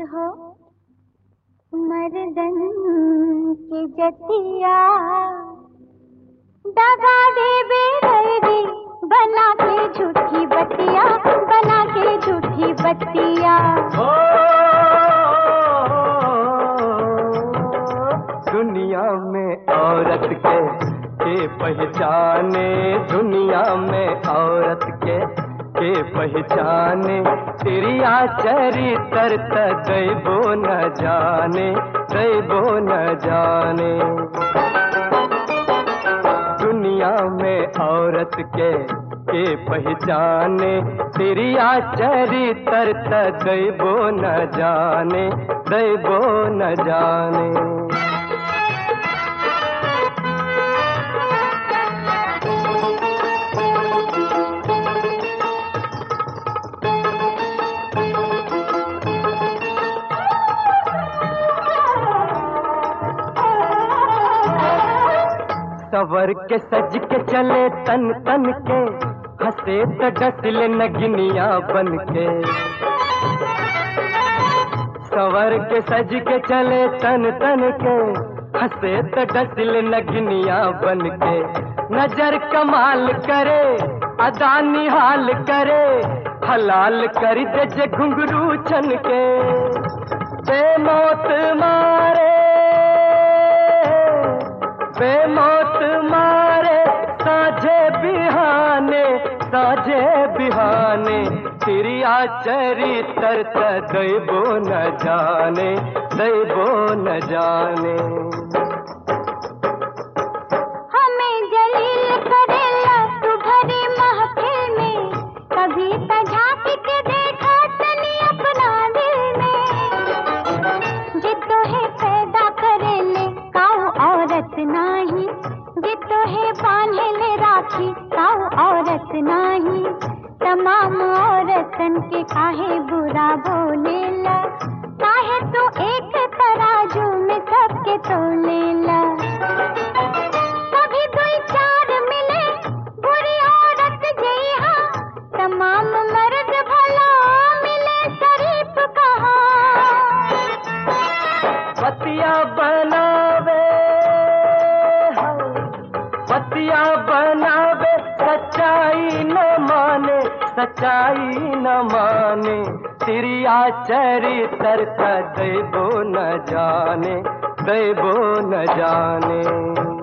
हो मर्दन के जतिया, दगा दे बेदर्दी बना के झूठी बतिया, बना के झूठी बतिया। दुनिया में औरत के पहचाने, दुनिया में औरत के पहचाने, तेरी चरित्र दैबो न जाने, दैबो न जाने। दुनिया में औरत के पहचाने, तेरी चरित्र दैबो न जाने, दैबो न जाने। सवर के सज के चले तन तन के, हंसे तो डसिल नगनिया बन के। सवर के सज के चले तन तन के, हंसे तो डसिल नगनिया बन के। नजर कमाल करे अदा निहाल करे, हलाल कर दे जे घुंघरू छन के। बेमौत मारे बेमौत मारे साझे बिहाने, साझे बिहाने, तेरी चरित्र दैबो न जाने, दैबो न जाने। हमें जलील करेला तू भरी महफिल में, कभी तो झांक के देखा तनी अपना दिल में। जितो है पैदा करेले काऊ औरत नाही, जितो है बांधे ले राखी काऊ औरत नाही। तमाम औरतन के काहे बुरा बोलेला, काहे तू एक तराजू में सबके तोलेला। कभी दुई चार मिले बुरी औरत जइहा, तमाम मर्द भला मिले शरीफ कहाँ। पतिया बनावे, पतिया बनावे, सच्चाई न माने, सच्चाई न माने, तेरी चरित्र दैबो न जाने, दैबो न जाने।